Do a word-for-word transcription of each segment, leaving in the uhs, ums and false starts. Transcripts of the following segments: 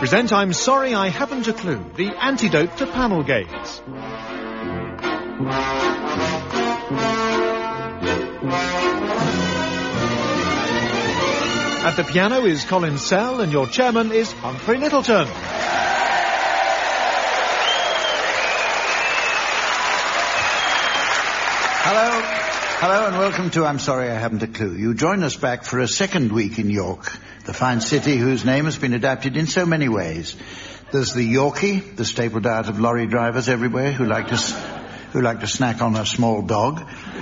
present I'm Sorry I Haven't a Clue, the antidote to panel games. At the piano is Colin Sell and your chairman is Humphrey Littleton. Hello. Hello and welcome to I'm Sorry I Haven't a Clue. You join us back for a second week in York, the fine city whose name has been adapted in so many ways. There's the Yorkie, the staple diet of lorry drivers everywhere who like to, who like to snack on a small dog.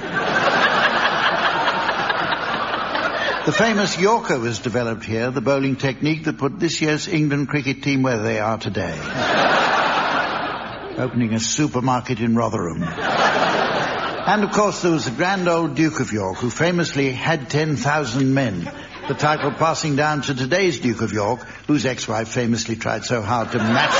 The famous Yorker was developed here, the bowling technique that put this year's England cricket team where they are today. Opening a supermarket in Rotherham. And, of course, there was the grand old Duke of York, who famously had ten thousand men, the title passing down to today's Duke of York, whose ex-wife famously tried so hard to match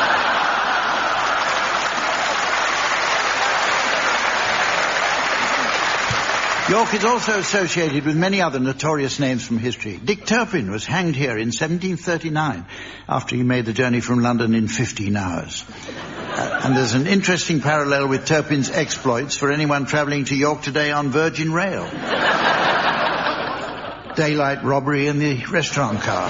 them. York is also associated with many other notorious names from history. Dick Turpin was hanged here in seventeen thirty-nine after he made the journey from London in fifteen hours. Uh, and there's an interesting parallel with Turpin's exploits for anyone travelling to York today on Virgin Rail. Daylight robbery in the restaurant car.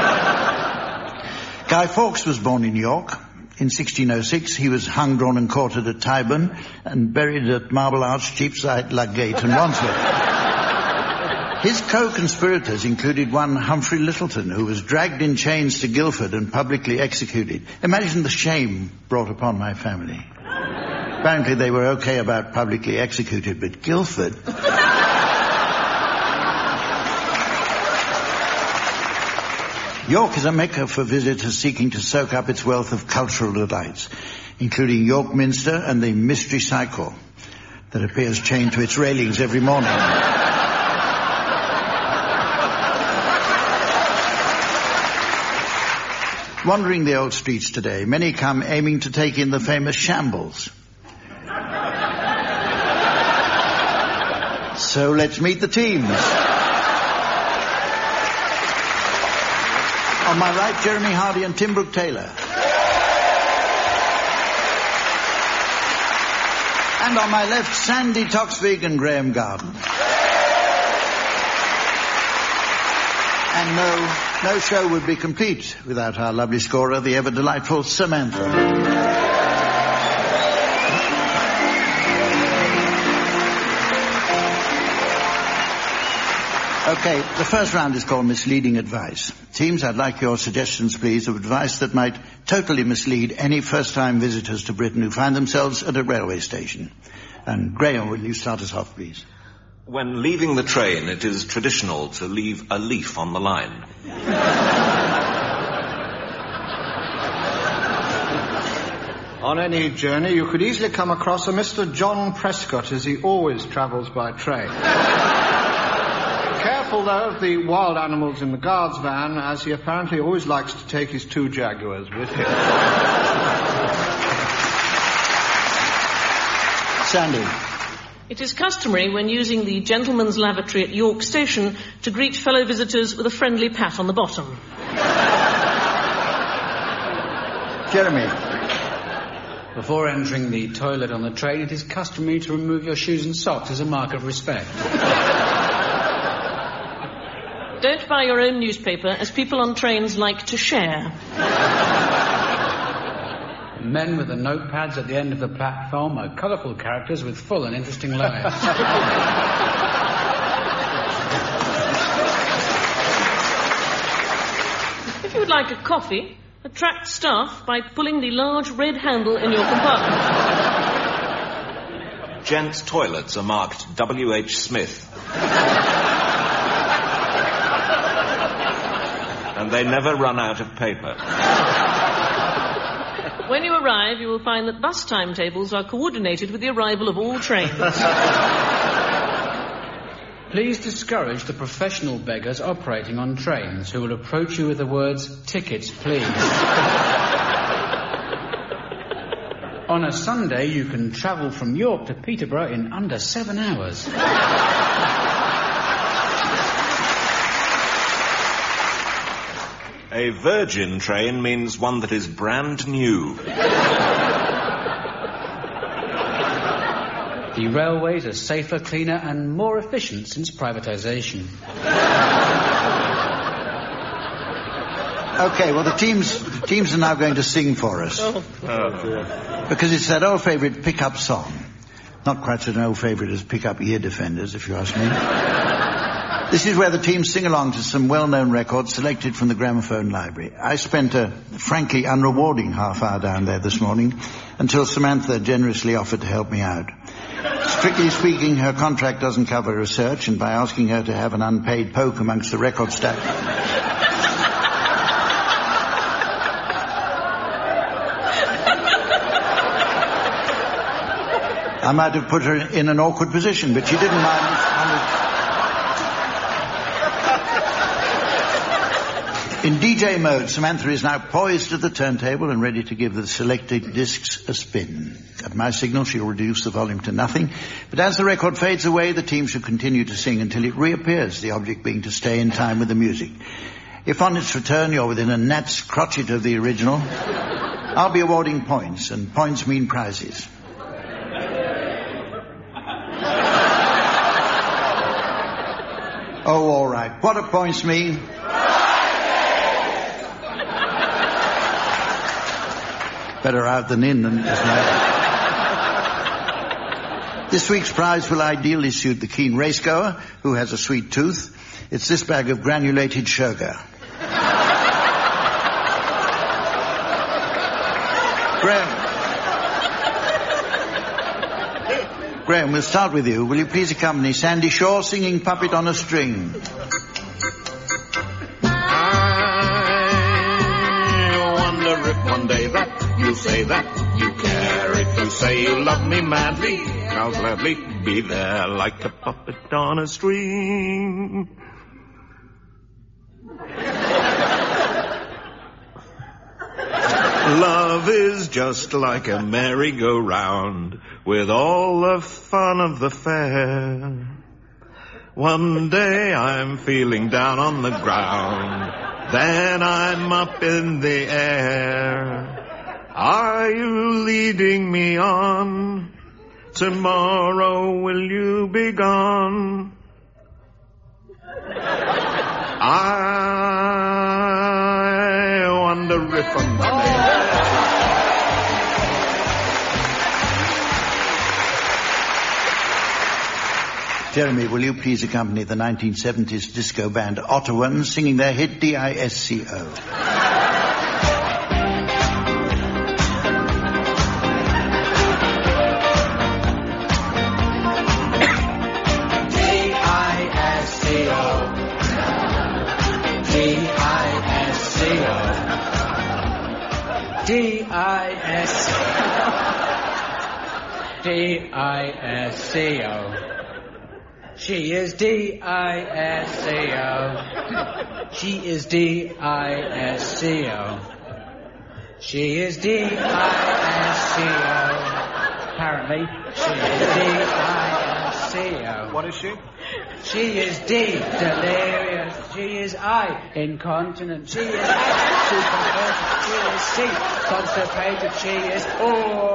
Guy Fawkes was born in York. In sixteen oh six, he was hung, drawn and quartered at Tyburn and buried at Marble Arch, Cheapside, Ludgate and Wandsworth. His co-conspirators included one Humphrey Littleton, who was dragged in chains to Guildford and publicly executed. Imagine the shame brought upon my family. Apparently they were okay about publicly executed, but Guildford... York is a mecca for visitors seeking to soak up its wealth of cultural delights, including York Minster and the Mystery Cycle that appears chained to its railings every morning. Wandering the old streets today, many come aiming to take in the famous shambles. So let's meet the teams. On my right, Jeremy Hardy and Tim Brooke-Taylor. And on my left, Sandy Toksvig and Graham Garden. And no, no show would be complete without our lovely scorer, the ever-delightful Samantha. Okay, the first round is called Misleading Advice. Teams, I'd like your suggestions, please, of advice that might totally mislead any first-time visitors to Britain who find themselves at a railway station. And Graham, will you start us off, please? When leaving the train, it is traditional to leave a leaf on the line. On any journey, you could easily come across a Mister John Prescott, as he always travels by train. Careful, though, of the wild animals in the guard's van, as he apparently always likes to take his two Jaguars with him. Sandy. It is customary when using the gentleman's lavatory at York Station to greet fellow visitors with a friendly pat on the bottom. Jeremy. Before entering the toilet on the train, it is customary to remove your shoes and socks as a mark of respect. Don't buy your own newspaper, as people on trains like to share. Men with the notepads at the end of the platform are colourful characters with full and interesting lives. If you would like a coffee, attract staff by pulling the large red handle in your compartment. Gents' toilets are marked W H Smith. And they never run out of paper. When you arrive, you will find that bus timetables are coordinated with the arrival of all trains. Please discourage the professional beggars operating on trains who will approach you with the words, "Tickets, please." On a Sunday, you can travel from York to Peterborough in under seven hours. A virgin train means one that is brand new. The railways are safer, cleaner and more efficient since privatisation. OK, well, the teams, the teams are now going to sing for us. Oh. Oh. Because it's that old favourite pick-up song. Not quite such an old favourite as Pick-Up Ear Defenders, if you ask me. This is where the teams sing along to some well-known records selected from the gramophone library. I spent a frankly unrewarding half hour down there this morning until Samantha generously offered to help me out. Strictly speaking, her contract doesn't cover research, and by asking her to have an unpaid poke amongst the record stack... I might have put her in an awkward position, but she didn't mind. In D J mode, Samantha is now poised at the turntable and ready to give the selected discs a spin. At my signal, she'll reduce the volume to nothing, but as the record fades away, the team should continue to sing until it reappears, the object being to stay in time with the music. If on its return you're within a gnat's crotchet of the original, I'll be awarding points, and points mean prizes. Oh, all right. What do points mean? Better out than in, isn't it? This week's prize will ideally suit the keen racegoer who has a sweet tooth. It's this bag of granulated sugar. Graham. Graham, we'll start with you. Will you please accompany Sandy Shaw singing Puppet on a String? I wonder if one day that you say that you care. If you say you love me madly, I'll gladly be there like a puppet on a string. Love is just like a merry-go-round with all the fun of the fair. One day I'm feeling down on the ground, then I'm up in the air. Are you leading me on? Tomorrow will you be gone? I wonder if I'm Jeremy, will you please accompany the nineteen seventies disco band Ottawans singing their hit D I S C O? D I S D I S C O. She is D I S C O. She is D I S C O. She is D I S C O. Apparently, she is D I S C O. What is she? She is D, delirious. She is I, incontinent. She is F, too converted. She is C, constipated. She is O.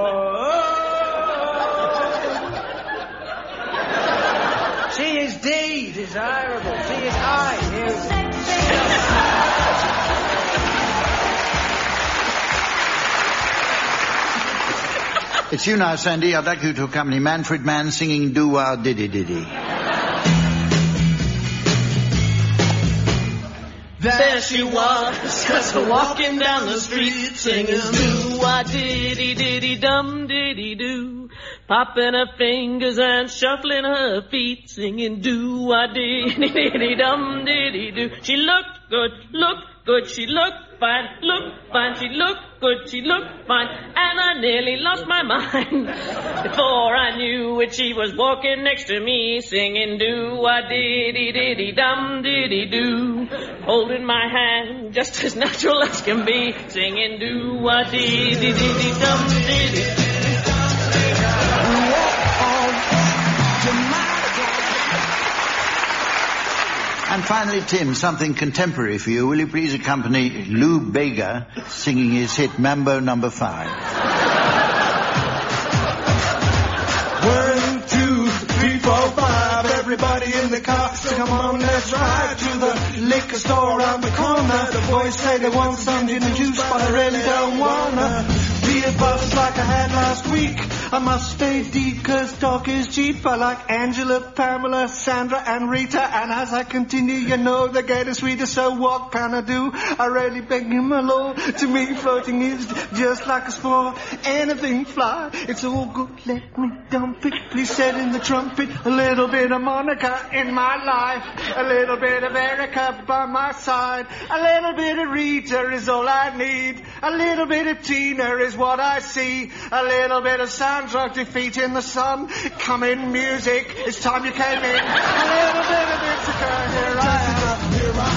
She is D, desirable. She is I, It's you now, Sandy. I'd like you to accompany Manfred Mann singing Doo-Wah Diddy Diddy. There she was, just walking down the street, singing do-wah-diddy-diddy-dum-diddy-doo, popping her fingers and shuffling her feet, singing do-wah-diddy-diddy-dum-diddy-doo. She looked good, looked good, she looked fine, looked fine, she looked good, she looked fine, and I nearly lost my mind. Before I knew it, she was walking next to me, singing do-wah-diddy-diddy-dum-diddy-doo, holding my hand just as natural as can be, singing do-wah-diddy-diddy-dum-diddy-doo. And finally, Tim, something contemporary for you. Will you please accompany Lou Bega singing his hit Mambo Number Five? One, two, three, four, five. Everybody in the car, so come on, let's ride to the liquor store around the corner. The boys say they want some gin and juice, but I really don't wanna be as buzzed like I had last week. I must stay deep, cause talk is cheap. I like Angela, Pamela, Sandra, and Rita. And as I continue, you know they get sweeter. So what can I do? I really beg you, my lord. To me, floating is just like a spore. Anything fly, it's all good. Let me dump it. Please set in the trumpet. A little bit of Monica in my life. A little bit of Erica by my side. A little bit of Rita is all I need. A little bit of Tina is what I see. A little bit of Sandra, defeat in the sun. Come in, music, it's time you came in. A little bit of Ithaca, here I am. Here I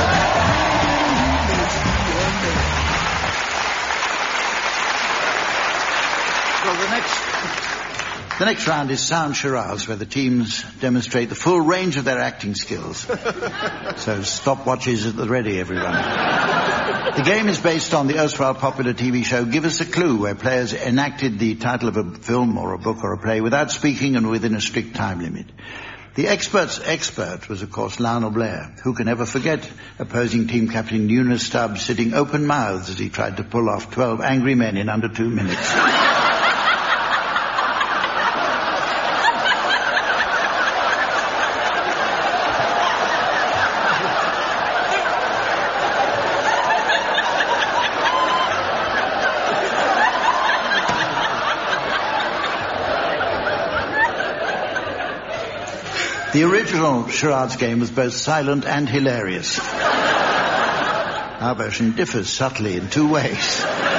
am. Well, the next, the next round is sound charades, where the teams demonstrate the full range of their acting skills. So stopwatches at the ready, everyone. The game is based on the erstwhile popular T V show Give Us a Clue, where players enacted the title of a film or a book or a play without speaking and within a strict time limit. The expert's expert was, of course, Lionel Blair. Who can ever forget opposing team captain Eunice Stubbs sitting open-mouthed as he tried to pull off twelve angry men in under two minutes. The original charades game was both silent and hilarious. Our version differs subtly in two ways.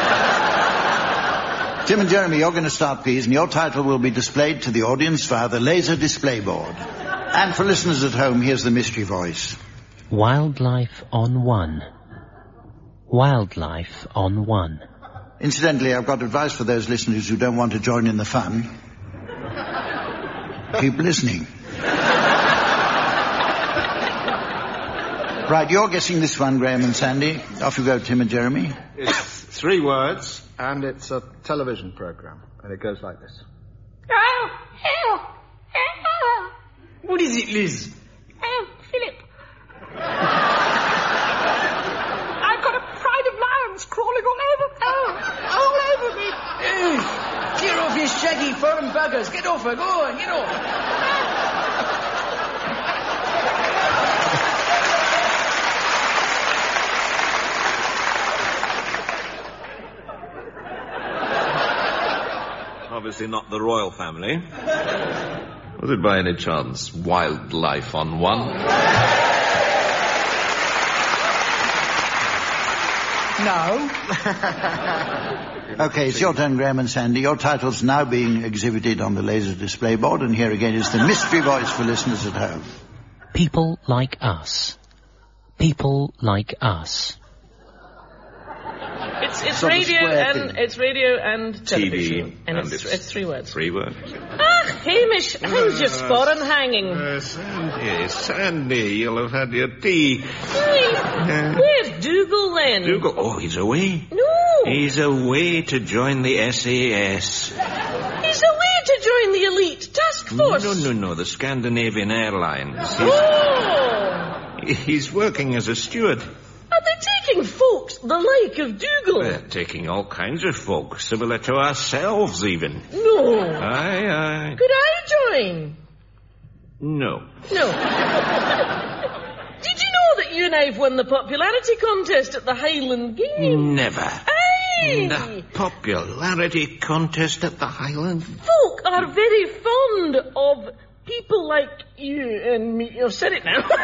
Tim and Jeremy, you're going to start, please, and your title will be displayed to the audience via the laser display board. And for listeners at home, here's the mystery voice. Wildlife on one. Wildlife on one. Incidentally, I've got advice for those listeners who don't want to join in the fun. Keep listening. Right, you're guessing this one, Graham and Sandy. Off you go, Tim and Jeremy. It's three words, and it's a television program, and it goes like this. Oh, help, help. What is it, Liz? Oh, Philip. I've got a pride of lions crawling all over, oh, all over me. Hey, get off, you shaggy foreign buggers. Get off her, go on, get off. Obviously not the royal family. Was it by any chance Wildlife on One? No. Okay, it's your turn, Graham and Sandy. Your title's now being exhibited on the laser display board, and here again is the mystery voice for listeners at home. People like us. People like us. It's, it's Sort of radio square and thing. it's radio and television. T V. And, And it's, it's- it's three words. Three words. Ah, Hamish, how's your foreign hanging? Uh, Sandy, Sandy, you'll have had your tea. Hey, where's Dougal then? Dougal, oh, he's away. No. He's away to join the S A S. He's away to join the elite task force. No, no, no, the Scandinavian Airlines. He's, Oh. he's working as a steward. Are they taking folks the like of Dougal? We're taking all kinds of folk, similar to ourselves even. No. Aye, aye. Could I join? No. No. Did you know that you and I have won the popularity contest at the Highland Games? Never. Aye. The popularity contest at the Highland. Folk are very fond of people like you and me. You've said it now.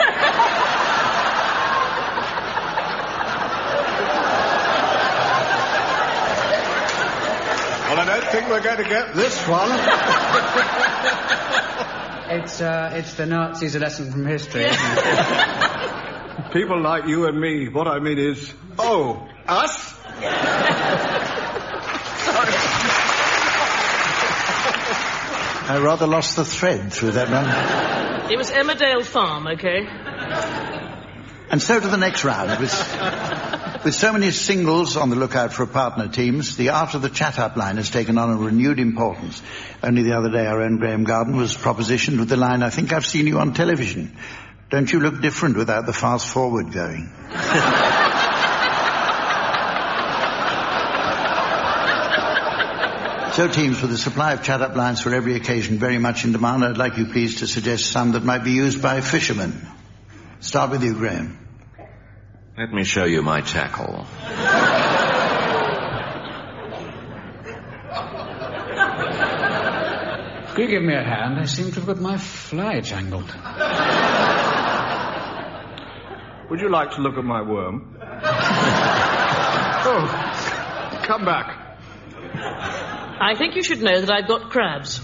Well, I don't think we're going to get this one. It's, uh, it's the Nazis' a lesson from history, isn't it? People like you and me, what I mean is, oh, us? I rather lost the thread through that one. It was Emmerdale Farm, okay? And so to the next round. With, with so many singles on the lookout for partner teams, the art of the chat-up line has taken on a renewed importance. Only the other day, our own Graham Garden was propositioned with the line, "I think I've seen you on television. Don't you look different without the fast-forward going?" So, teams, with a supply of chat-up lines for every occasion very much in demand, I'd like you please to suggest some that might be used by fishermen. Start with you, Graham. Let me show you my tackle. Could you give me a hand? I seem to have got my fly jangled. Would you like to look at my worm? Oh, come back. I think you should know that I've got crabs.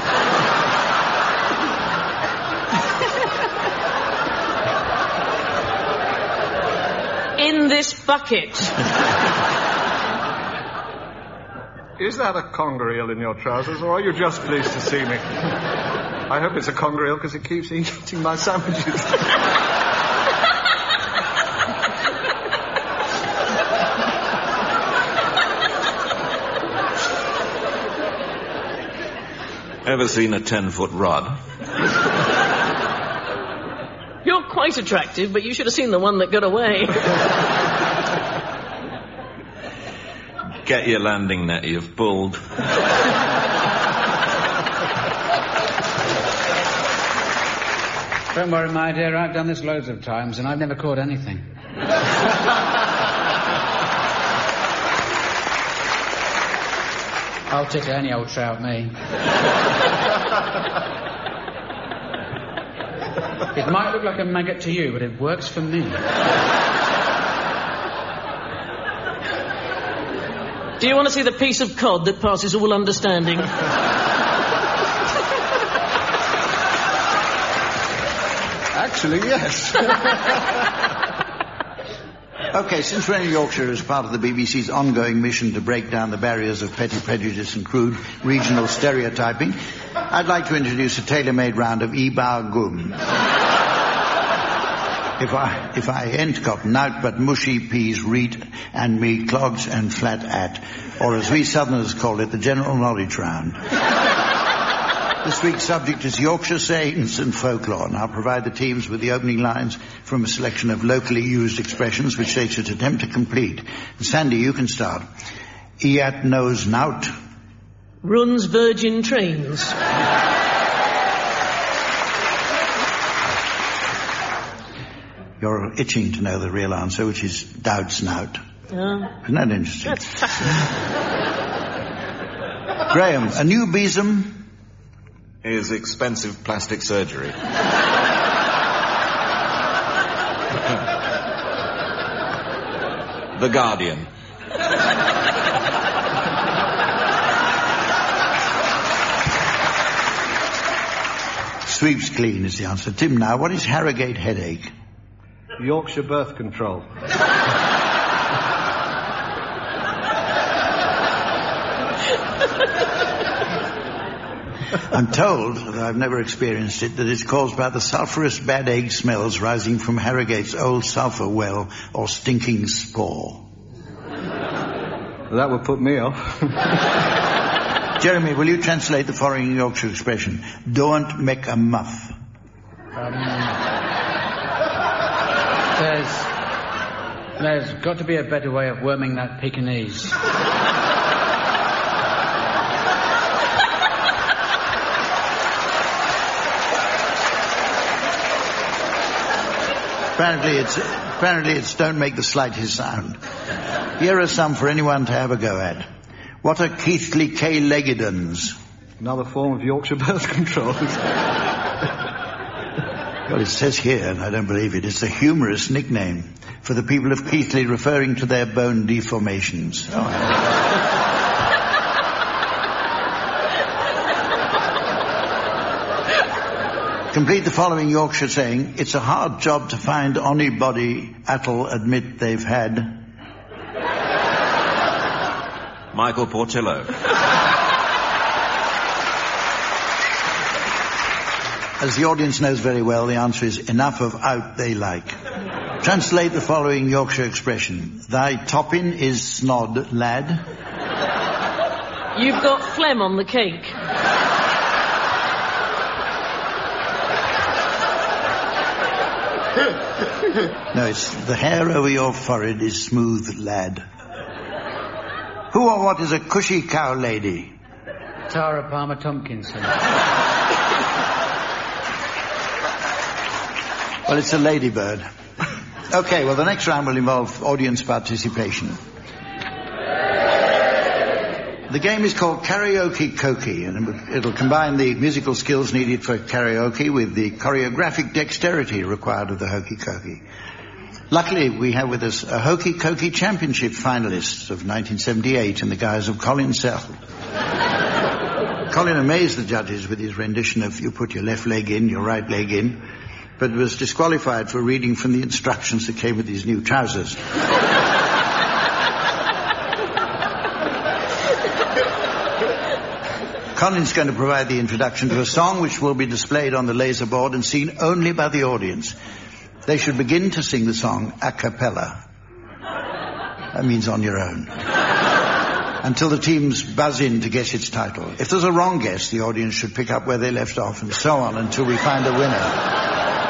In this bucket. Is that a conger eel in your trousers, or are you just pleased to see me? I hope it's a conger eel because it keeps eating my sandwiches. Ever seen a ten-foot rod? You're quite attractive, but you should have seen the one that got away. Get your landing net, you've pulled. Don't worry, my dear, I've done this loads of times and I've never caught anything. I'll tickle any old trout, me. It might look like a maggot to you, but it works for me. Do you want to see the piece of cod that passes all understanding? Actually, yes. OK, since we're in Yorkshire as part of the B B C's ongoing mission to break down the barriers of petty prejudice and crude regional stereotyping, I'd like to introduce a tailor-made round of Ibar Gum. If I, if I ain't got nowt but mushy peas, reet, and me clogs and flat at, or as we Southerners call it, the general knowledge round. This week's subject is Yorkshire sayings and folklore, and I'll provide the teams with the opening lines from a selection of locally used expressions which they should attempt to complete. And Sandy, you can start. Iat knows nowt. Runs Virgin Trains. You're itching to know the real answer, which is doubts nout. Uh, Isn't that interesting? That's fascinating. Graham, a new besom is expensive plastic surgery. The Guardian. Sweeps clean is the answer. Tim, now, what is Harrogate headache? Yorkshire birth control. I'm told, though I've never experienced it, that it's caused by the sulphurous bad egg smells rising from Harrogate's old sulphur well or stinking spore. That would put me off. Jeremy, will you translate the following Yorkshire expression? Don't make a muff. Um, there's, there's got to be a better way of worming that Pekingese. Apparently it's, apparently it's don't make the slightest sound. Here are some for anyone to have a go at. What are Keithley K-Leggedons? Another form of Yorkshire birth control. Well, it says here, and I don't believe it, it's a humorous nickname for the people of Keighley referring to their bone deformations. Oh, complete the following Yorkshire saying, it's a hard job to find anybody at'll admit they've had. Michael Portillo. As the audience knows very well, the answer is enough of out they like. Translate the following Yorkshire expression. Thy topping is snod, lad. You've got phlegm on the cake. No, it's the hair over your forehead is smooth, lad. Who or what is a cushy cow lady? Tara Palmer Tompkinson. Well, it's a ladybird. Okay, well, the next round will involve audience participation. The game is called Karaoke Koki, and it'll combine the musical skills needed for karaoke with the choreographic dexterity required of the hokey koki. Luckily, we have with us a hokey koki championship finalist of nineteen seventy-eight in the guise of Colin Sell. Colin amazed the judges with his rendition of You Put Your Left Leg In, Your Right Leg In, but was disqualified for reading from the instructions that came with his new trousers. Colin's going to provide the introduction to a song which will be displayed on the laser board and seen only by the audience. They should begin to sing the song a cappella. That means on your own. Until the teams buzz in to guess its title. If there's a wrong guess, the audience should pick up where they left off, and so on until we find a winner.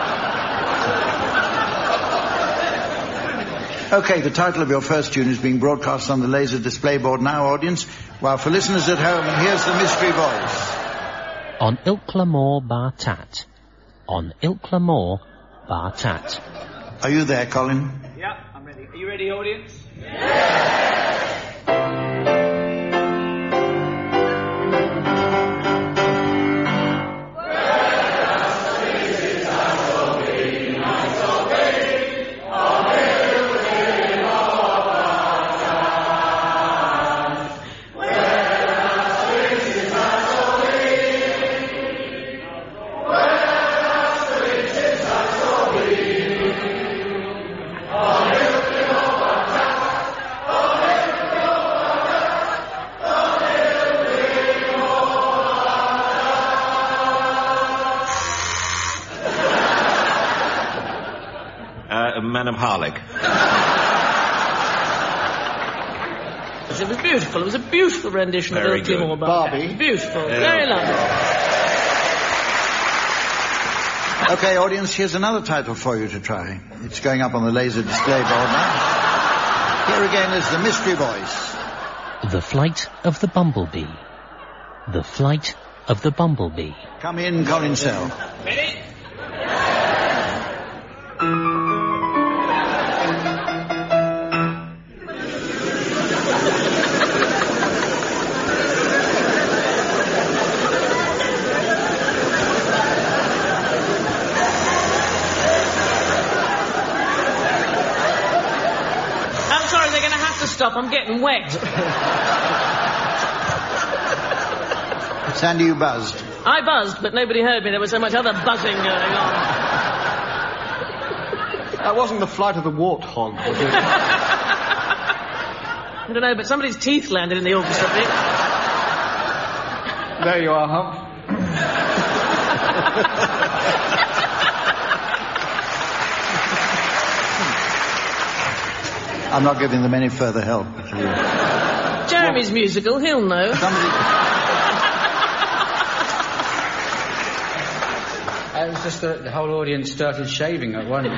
Okay, the title of your first tune is being broadcast on the laser display board now, audience, while for listeners at home, here's the mystery voice. On Ilklamore Bar Tat. On Ilklamore Bar Tat. Are you there, Colin? Yeah, I'm ready. Are you ready, audience? Man of Harlech. It was beautiful. It was a beautiful rendition Very of good. Ilklamore Bar Barbie. Tat. Beautiful. Yeah. Very lovely. Okay, audience, here's another title for you to try. It's going up on the laser display board now. Here again is the mystery voice. The Flight of the Bumblebee. The Flight of the Bumblebee. Come in, Colin Sell. Ready? Stop, I'm getting wet. Sandy, you buzzed. I buzzed, but nobody heard me. There was so much other buzzing going on. That wasn't the flight of the warthog, was it? I don't know, but somebody's teeth landed in the orchestra pit. There you are, Hump. I'm not giving them any further help. Jeremy's well, musical, he'll know. Somebody... It was just that the whole audience started shaving at once.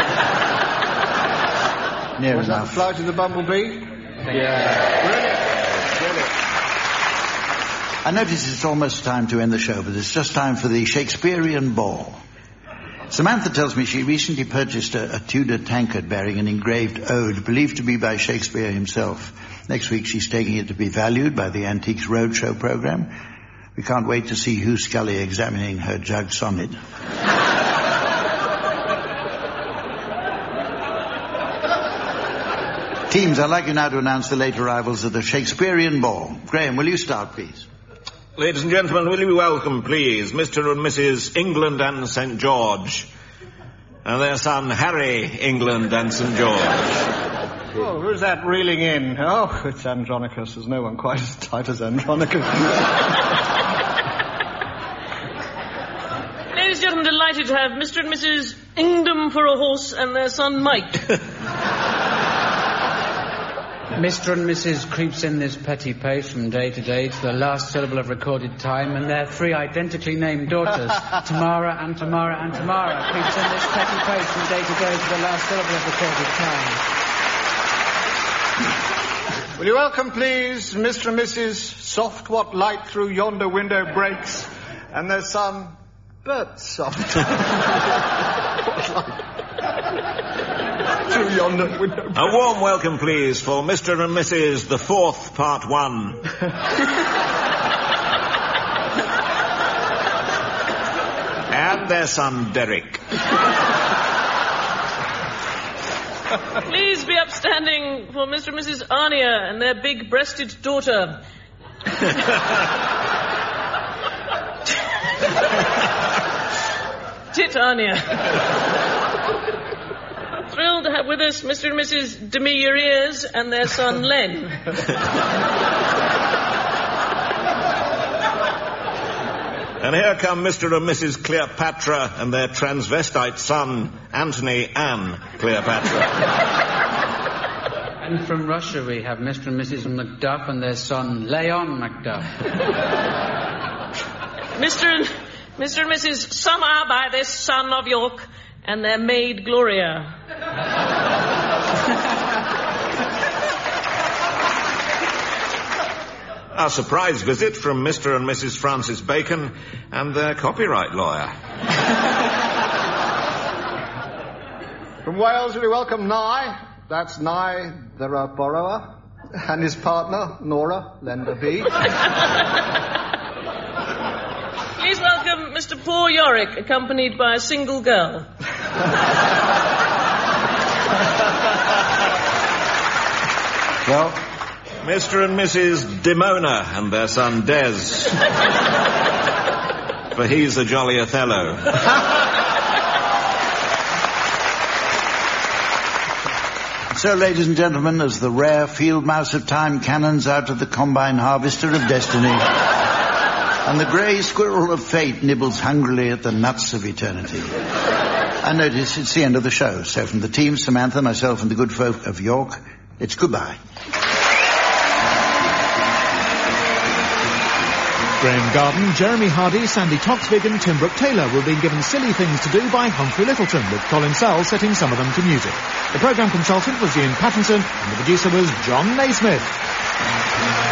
Near was enough. That the flight of the bumblebee? Yeah. Really? Really? I notice it's almost time to end the show, but it's just time for the Shakespearean Ball. Samantha tells me she recently purchased a, a Tudor tankard bearing an engraved ode believed to be by Shakespeare himself. Next week she's taking it to be valued by the Antiques Roadshow program. We can't wait to see Hugh Scully examining her jug sonnet. Teams, I'd like you now to announce the late arrivals of the Shakespearean Ball. Graham, will you start, please? Ladies and gentlemen, will you welcome, please, Mister and Missus England and Saint George, and their son, Harry England and Saint George. Oh, who's that reeling in? Oh, it's Andronicus. There's no one quite as tight as Andronicus. Ladies and gentlemen, delighted to have Mister and Missus Ingdom for a horse and their son Mike. Mister and Missus creeps in this petty pace from day to day to the last syllable of recorded time, and their three identically named daughters, Tamara and Tamara and Tamara, creeps in this petty pace from day to day to the last syllable of recorded time. Will you welcome, please, Mister and Missus Soft What Light Through Yonder Window Breaks and their son, Bert Soft. Through yonder window breaks. A warm welcome, please, for Mister and Missus The Fourth, Part One. And their son, Derek. Please be upstanding for Mister and Missus Arnia and their big-breasted daughter. Tit Arnia. Thrilled to have with us Mister and Missus Demi Your Ears and their son Len. And here come Mister and Missus Cleopatra and their transvestite son, Anthony Ann Cleopatra. And from Russia we have Mister and Missus Macduff and their son, Leon Macduff. Mister and Mister and Missus Summer by this son of York and their maid Gloria. A surprise visit from Mister and Missus Francis Bacon and their copyright lawyer. From Wales, we welcome Nye. That's Nye, the uh, borrower, and his partner, Nora, lender B. Please welcome Mister Paul Yorick, accompanied by a single girl. Well, Mister and Missus Demona and their son Des. For he's a jolly Othello. So, ladies and gentlemen, as the rare field mouse of time cannons out of the combine harvester of destiny, and the grey squirrel of fate nibbles hungrily at the nuts of eternity, I notice it's the end of the show. So from the team, Samantha, myself, and the good folk of York, it's goodbye. Graham Garden, Jeremy Hardy, Sandy Toksvig and Tim Brooke Taylor were being given silly things to do by Humphrey Littleton, with Colin Sell setting some of them to music. The programme consultant was Ian Pattinson and the producer was John Naismith.